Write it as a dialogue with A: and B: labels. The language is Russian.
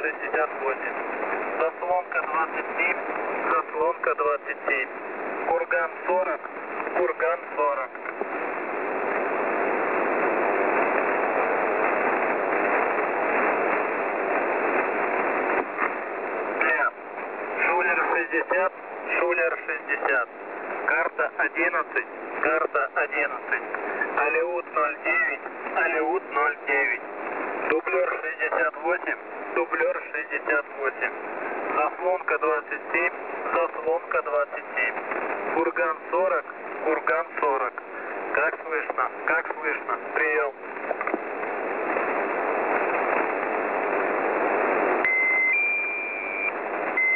A: 68. Заслонка 27, заслонка 27. Курган 40, курган 40. Шулер 60, Шулер 60. Карта 11, карта 11. Алеут 09, Алеут 09. Дублер 68, дублер 68. Заслонка 27, заслонка 27. Курган 40, курган 40. Как слышно? Как слышно? Прием.